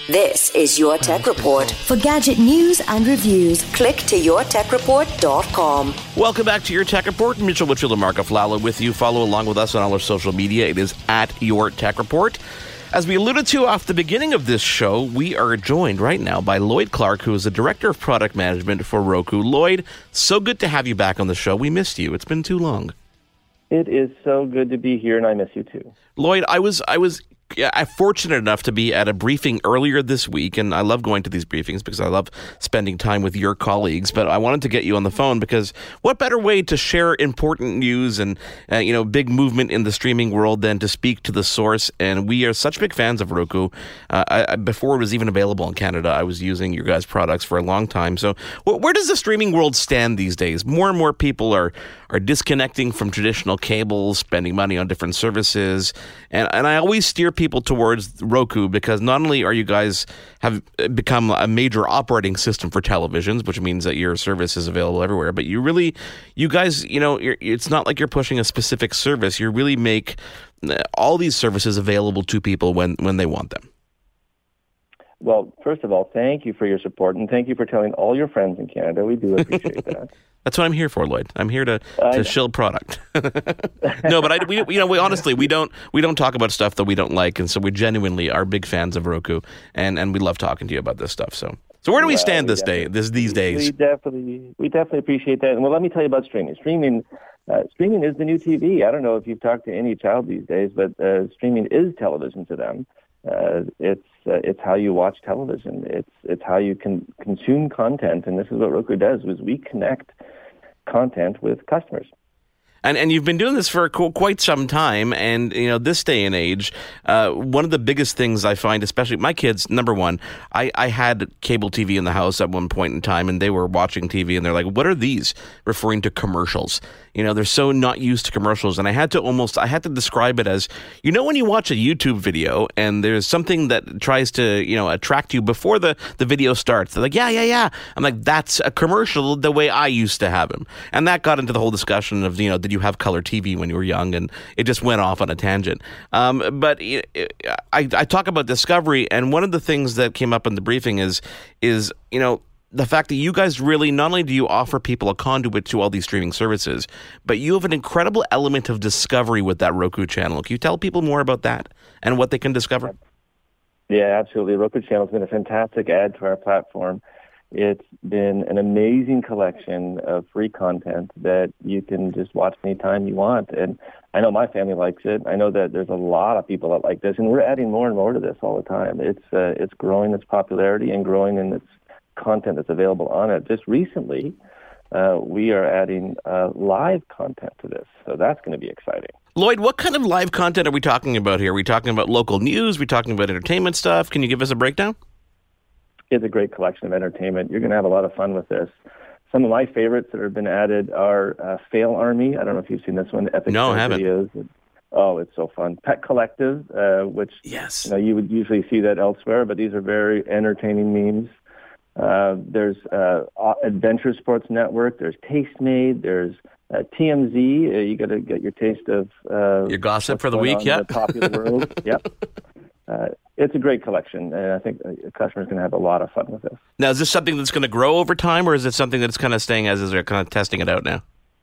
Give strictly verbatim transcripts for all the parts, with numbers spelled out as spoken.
This is Your Tech Report. For gadget news and reviews, click to your tech report dot com. Welcome back to Your Tech Report. Mitchell Whitfield and Marco Flala with you. Follow along with us on all our social media. It is at Your Tech Report. As we alluded to off the beginning of this show, we are joined right now by Lloyd Clark, who is the Director of Product Management for Roku. Lloyd, so good to have you back on the show. We missed you. It's been too long. It is so good to be here, and I miss you too. Lloyd, I was I was I'm fortunate enough to be at a briefing earlier this week, and I love going to these briefings because I love spending time with your colleagues, but I wanted to get you on the phone because what better way to share important news and, uh, you know, big movement in the streaming world than to speak to the source, and we are such big fans of Roku. Uh, I, before it was even available in Canada, I was using your guys' products for a long time. So where does the streaming world stand these days? More and more people are, are disconnecting from traditional cables, spending money on different services, and, and I always steer people towards Roku because not only are you guys have become a major operating system for televisions, which means that your service is available everywhere, but you really, you guys, you know, you're, it's not like you're pushing a specific service. You really make all these services available to people when, when they want them. Well, first of all, thank you for your support, and thank you for telling all your friends in Canada. We do appreciate that. That's what I'm here for, Lloyd. I'm here to, to shill product. No, but I, we, you know, we honestly we don't we don't talk about stuff that we don't like, and so we genuinely are big fans of Roku, and, and we love talking to you about this stuff. So, so where do we stand well, we this day, this these days? We definitely we definitely appreciate that. And well, let me tell you about streaming. Streaming, uh, streaming is the new T V. I don't know if you've talked to any child these days, but uh, streaming is television to them. Uh, it's uh, it's how you watch television. It's it's how you can consume content, and this is what Roku does: is we connect content with customers. And and you've been doing this for quite some time, and you know this day and age, uh, one of the biggest things I find, especially my kids, number one, I, I had cable T V in the house at one point in time, and they were watching T V, and they're like, "What are these?" Referring to commercials. You know, they're so not used to commercials, and I had to almost, I had to describe it as, you know, when you watch a YouTube video and there's something that tries to, you know, attract you before the, the video starts. They're like, yeah, yeah, yeah. I'm like, that's a commercial the way I used to have them. And that got into the whole discussion of, you know, did you have color T V when you were young? And it just went off on a tangent. Um, but I, I talk about discovery, and one of the things that came up in the briefing is, is, you know, the fact that you guys really, not only do you offer people a conduit to all these streaming services, but you have an incredible element of discovery with that Roku channel. Can you tell people more about that and what they can discover? Yeah, absolutely. Roku channel has been a fantastic add to our platform. It's been an amazing collection of free content that you can just watch anytime you want. And I know my family likes it. I know that there's a lot of people that like this, and we're adding more and more to this all the time. It's uh, it's growing its popularity and growing in its content that's available on it. Just recently, uh, we are adding uh, live content to this, so that's going to be exciting. Lloyd, what kind of live content are we talking about here? Are we talking about local news? Are we talking about entertainment stuff? Can you give us a breakdown? It's a great collection of entertainment. You're going to have a lot of fun with this. Some of my favorites that have been added are uh, Fail Army. I don't know if you've seen this one. Epic no, I haven't. Videos. Oh, it's so fun. Pet Collective, uh, which yes. you know, you would usually see that elsewhere, but these are very entertaining memes. Uh, there's uh, Adventure Sports Network. There's Tastemade. There's uh, T M Z. Uh, you got to get your taste of uh, your gossip for the week. Yeah, the popular world. Yep. Uh, it's a great collection, and I think uh, customers are going to have a lot of fun with this. Now, is this something that's going to grow over time, or is it something that's kind of staying as is? They're kind of testing it out now?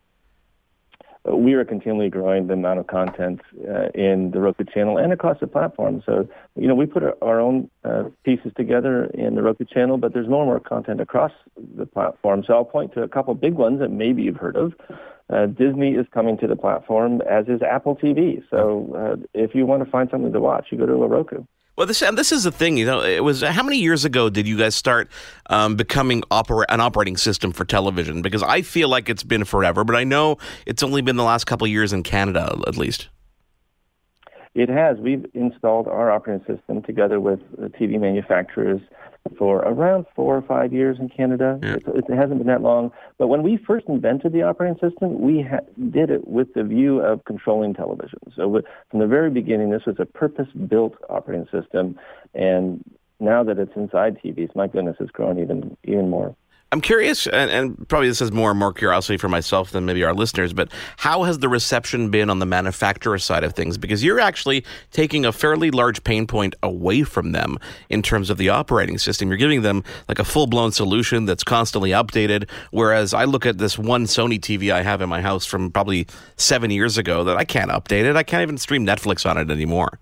We are continually growing the amount of content uh, in the Roku channel and across the platform. So, you know, we put our, our own uh, pieces together in the Roku channel, but there's more and more content across the platform. So I'll point to a couple big ones that maybe you've heard of. Uh, Disney is coming to the platform, as is Apple T V. So uh, if you want to find something to watch, you go to a Roku. Well, this and this is the thing, you know. It was how many years ago did you guys start um, becoming opera, an operating system for television? Because I feel like it's been forever, but I know it's only been the last couple of years in Canada, at least. It has. We've installed our operating system together with the T V manufacturers for around four or five years in Canada. Yeah. It, it hasn't been that long. But when we first invented the operating system, we ha- did it with the view of controlling television. So with, from the very beginning, this was a purpose-built operating system. And now that it's inside T Vs, my goodness, it's growing even even more. I'm curious, and, and probably this is more and more curiosity for myself than maybe our listeners, but how has the reception been on the manufacturer side of things? Because you're actually taking a fairly large pain point away from them in terms of the operating system. You're giving them like a full-blown solution that's constantly updated, whereas I look at this one Sony T V I have in my house from probably seven years ago that I can't update it. I can't even stream Netflix on it anymore.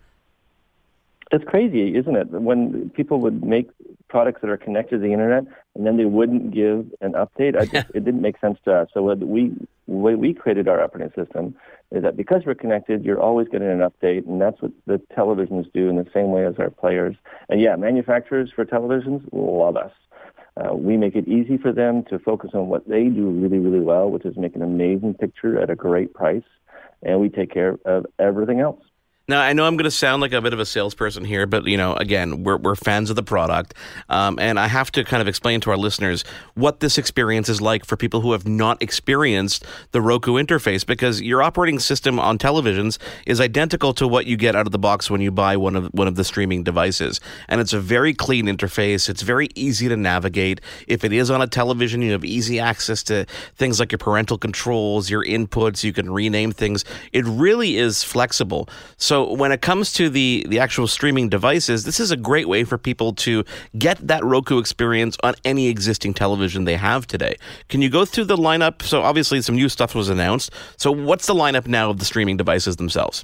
It's crazy, isn't it? When people would make products that are connected to the internet and then they wouldn't give an update, I just, it didn't make sense to us. So what we, the way we created our operating system is that because we're connected, you're always getting an update, and that's what the televisions do in the same way as our players. And yeah, manufacturers for televisions love us. Uh, we make it easy for them to focus on what they do really, really well, which is make an amazing picture at a great price, and we take care of everything else. Now, I know I'm going to sound like a bit of a salesperson here, but, you know, again, we're we're fans of the product, um, and I have to kind of explain to our listeners what this experience is like for people who have not experienced the Roku interface, because your operating system on televisions is identical to what you get out of the box when you buy one of one of the streaming devices, and it's a very clean interface. It's very easy to navigate. If it is on a television, you have easy access to things like your parental controls, your inputs. You can rename things. It really is flexible. So So when it comes to the, the actual streaming devices, this is a great way for people to get that Roku experience on any existing television they have today. Can you go through the lineup? So obviously some new stuff was announced. So what's the lineup now of the streaming devices themselves?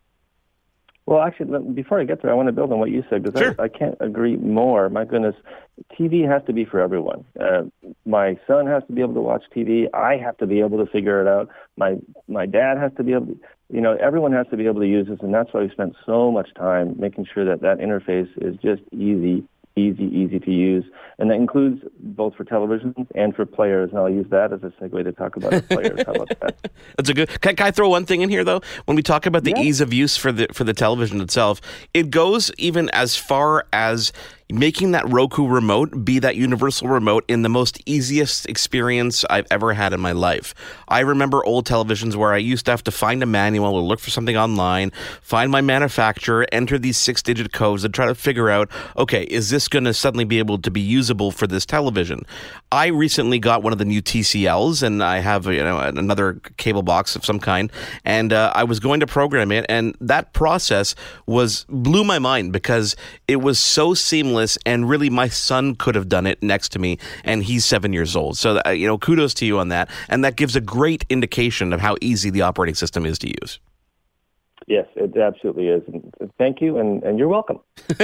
Well, actually, before I get there, I want to build on what you said, because sure. I, I can't agree more. My goodness, T V has to be for everyone. Uh, my son has to be able to watch T V. I have to be able to figure it out. My my dad has to be able to, you know, everyone has to be able to use this, and that's why we spent so much time making sure that that interface is just easy, easy, easy to use. And that includes both for televisions and for players. And I'll use that as a segue to talk about the players. How about that? That's a good. Can, can I throw one thing in here, though? When we talk about the yeah. ease of use for the for the television itself, it goes even as far as making that Roku remote be that universal remote in the most easiest experience I've ever had in my life. I remember old televisions where I used to have to find a manual or look for something online, find my manufacturer, enter these six-digit codes and try to figure out, okay, is this going to suddenly be able to be usable for this television? I recently got one of the new T C Ls, and I have, you know, another cable box of some kind, and uh, I was going to program it, and that process was blew my mind because it was so seamless. And really, my son could have done it next to me, and he's seven years old. So, uh, you know, kudos to you on that. And that gives a great indication of how easy the operating system is to use. Yes, it absolutely is. And thank you, and, and you're welcome.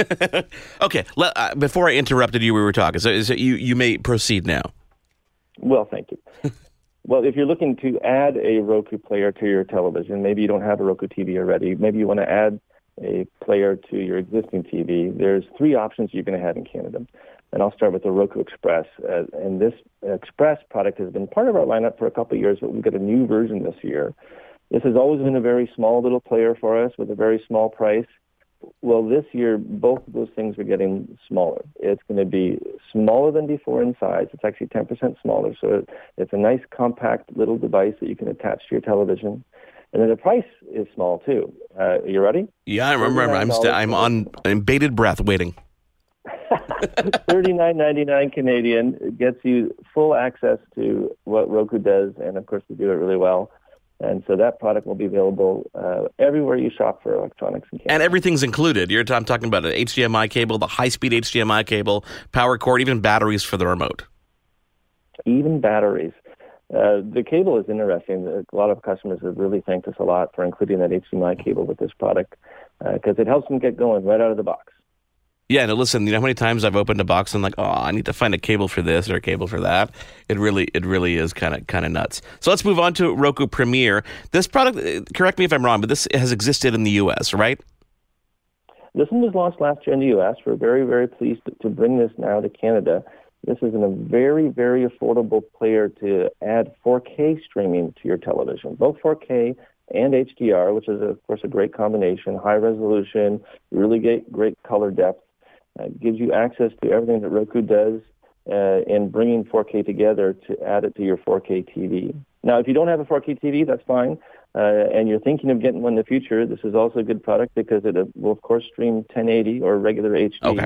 Okay, let, uh, before I interrupted you, we were talking. So, so you, you may proceed now. Well, thank you. Well, if you're looking to add a Roku player to your television, maybe you don't have a Roku T V already, maybe you want to add a player to your existing T V, there's three options you can have in Canada. And I'll start with the Roku Express. Uh, and this Express product has been part of our lineup for a couple of years, but we've got a new version this year. This has always been a very small little player for us with a very small price. Well, this year, both of those things are getting smaller. It's going to be smaller than before in size. It's actually ten percent smaller. So it, it's a nice, compact little device that you can attach to your television. And then the price is small, too. Uh, you ready? Yeah, I remember. I'm st- I'm on in bated breath waiting. thirty-nine ninety-nine Canadian. It gets you full access to what Roku does, and, of course, we do it really well. And so that product will be available uh, everywhere you shop for electronics in Canada. And everything's included. You're, I'm talking about an H D M I cable, the high-speed H D M I cable, power cord, even batteries for the remote. Even batteries. Uh, the cable is interesting. A lot of customers have really thanked us a lot for including that H D M I cable with this product because uh, it helps them get going right out of the box. Yeah, no, listen, you know how many times I've opened a box and I'm like, oh, I need to find a cable for this or a cable for that? It really it really is kind of kind of nuts. So let's move on to Roku Premier. This product, correct me if I'm wrong, but this has existed in the U S, right? This one was launched last year in the U S. We're very, very pleased to bring this now to Canada. This is a very, very affordable player to add four K streaming to your television, both four K and H D R, which is, of course, a great combination, high resolution, really great, great color depth. Uh, gives you access to everything that Roku does uh, in bringing four K together to add it to your four K T V. Now, if you don't have a four K T V, that's fine, uh, and you're thinking of getting one in the future, this is also a good product because it uh, will, of course, stream ten eighty or regular H D. Okay.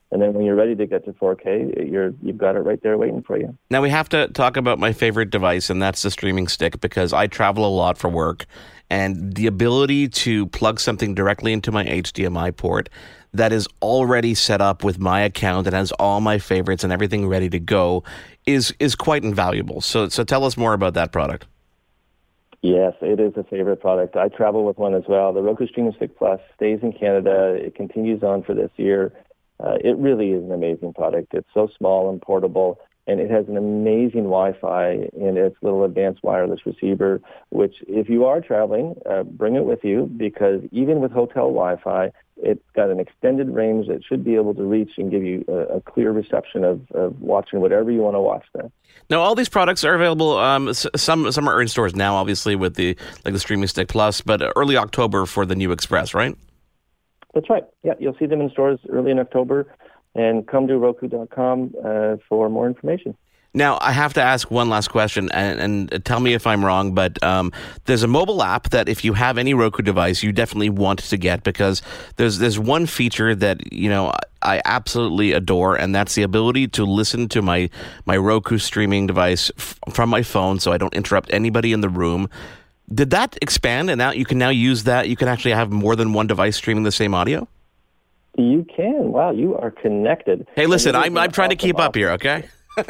And then when you're ready to get to four K, you're, you've got it right there waiting for you. Now, we have to talk about my favorite device, and that's the streaming stick, because I travel a lot for work. And the ability to plug something directly into my H D M I port that is already set up with my account and has all my favorites and everything ready to go is is quite invaluable. So, so tell us more about that product. Yes, it is a favorite product. I travel with one as well. The Roku Streaming Stick Plus stays in Canada. It continues on for this year. Uh, it really is an amazing product. It's so small and portable, and it has an amazing Wi-Fi in its little advanced wireless receiver, which if you are traveling, uh, bring it with you, because even with hotel Wi-Fi, it's got an extended range that should be able to reach and give you a, a clear reception of, of watching whatever you want to watch there. Now, all these products are available. Um, some some are in stores now, obviously, with the like the Streaming Stick Plus, but early October for the new Express, right? That's right. Yeah, you'll see them in stores early in October, and come to Roku dot com uh, for more information. Now, I have to ask one last question, and, and tell me if I'm wrong, but um, there's a mobile app that if you have any Roku device, you definitely want to get, because there's there's one feature that, you know, I absolutely adore, and that's the ability to listen to my, my Roku streaming device f- from my phone so I don't interrupt anybody in the room. Did that expand, and now you can now use that? You can actually have more than one device streaming the same audio? You can. Wow, you are connected. Hey, listen, I'm I'm trying to keep up here, okay? uh,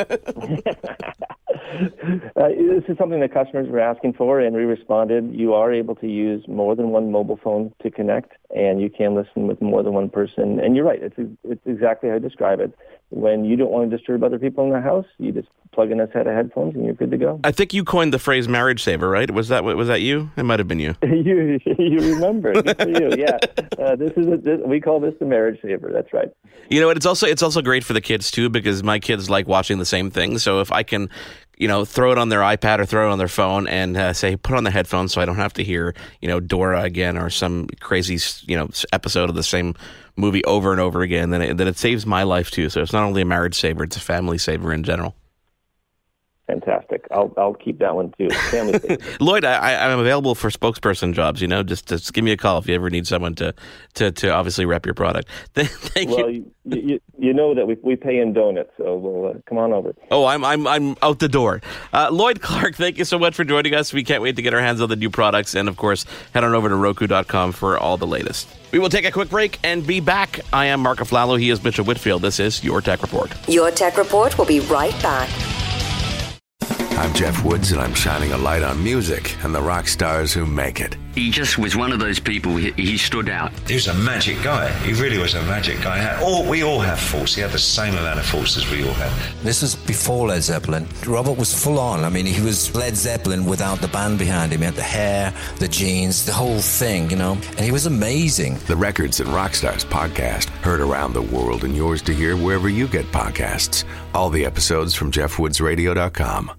this is something that customers were asking for, and we responded. You are able to use more than one mobile phone to connect, and you can listen with more than one person. And you're right; it's it's exactly how I describe it. When you don't want to disturb other people in the house, you just plug in a set of headphones, and you're good to go. I think you coined the phrase "marriage saver," right? Was that was that you? It might have been you. you you remember? Good for you. Yeah, uh, this is a, this, we call this the marriage saver. That's right. You know, it's also it's also great for the kids too, because my kids like watching the same thing. So if I can, you know, throw it on their iPad or throw it on their phone and uh, say, put on the headphones so I don't have to hear, you know, Dora again or some crazy, you know, episode of the same movie over and over again, then it, then it saves my life too. So it's not only a marriage saver, it's a family saver in general. Fantastic. I'll I'll keep that one too. Family saver. Lloyd, I, I'm available for spokesperson jobs. You know, just, just give me a call if you ever need someone to to, to obviously rep your product. Thank well, you. you, you. You know that we we pay in donuts, so we'll uh, come on over. Oh, I'm I'm I'm out the door. Uh, Lloyd Clark, thank you so much for joining us. We can't wait to get our hands on the new products, and of course, head on over to Roku dot com for all the latest. We will take a quick break and be back. I am Mark Aflalo. He is Mitchell Whitfield. This is Your Tech Report. Your Tech Report will be right back. I'm Jeff Woods, and I'm shining a light on music and the rock stars who make it. He just was one of those people, he, he stood out. He was a magic guy. He really was a magic guy. Had, all, we all have faults. He had the same amount of faults as we all have. This was before Led Zeppelin. Robert was full on. I mean, he was Led Zeppelin without the band behind him. He had the hair, the jeans, the whole thing, you know. And he was amazing. The Records and Rockstars podcast, heard around the world and yours to hear wherever you get podcasts. All the episodes from jeff woods radio dot com.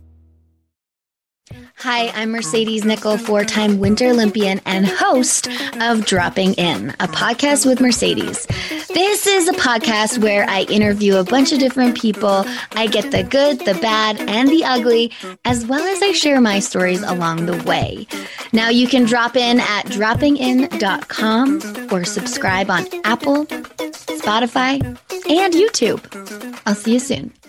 Hi, I'm Mercedes Nichol, four-time Winter Olympian and host of Dropping In, a podcast with Mercedes. This is a podcast where I interview a bunch of different people. I get the good, the bad, and the ugly, as well as I share my stories along the way. Now you can drop in at dropping in dot com or subscribe on Apple, Spotify, and YouTube. I'll see you soon.